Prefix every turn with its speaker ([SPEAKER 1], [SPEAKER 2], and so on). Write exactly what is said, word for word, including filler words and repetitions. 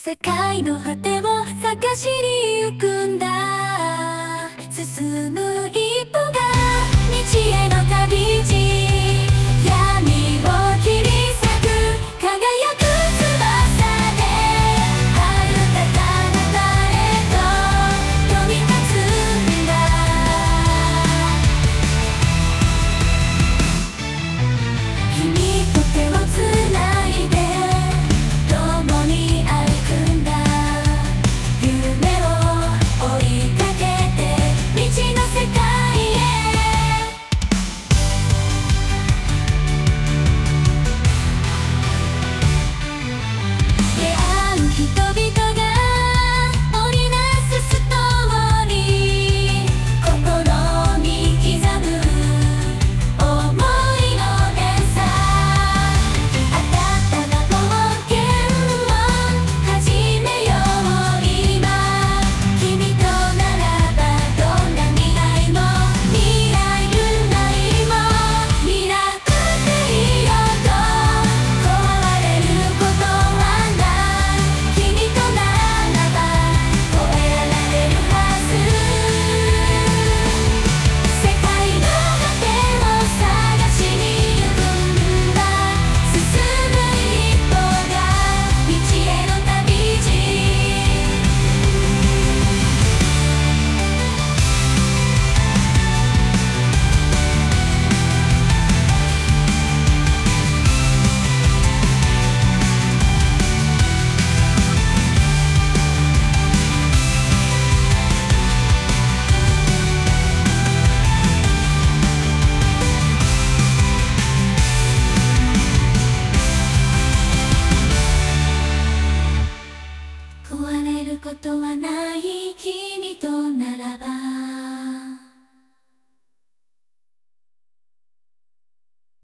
[SPEAKER 1] 世界の果てを探しに行くんだ。進む一歩が道への旅路。闇を切り裂く輝く翼で遥か彼方へと飛び立つんだ。君と手をつないで共に歩くんだ。夢を追いかけて未知の世界へ。出会う人々が織りなすストーリー。心に刻む想いの連鎖。新たな冒険を始めよう今。君とならばどんな未来も未来由来も見なくていいよと壊れることはない。君とならば越えられるはず。世界の果てを探しに行くんだ。進む一歩が道への旅路。壊れることはない君とな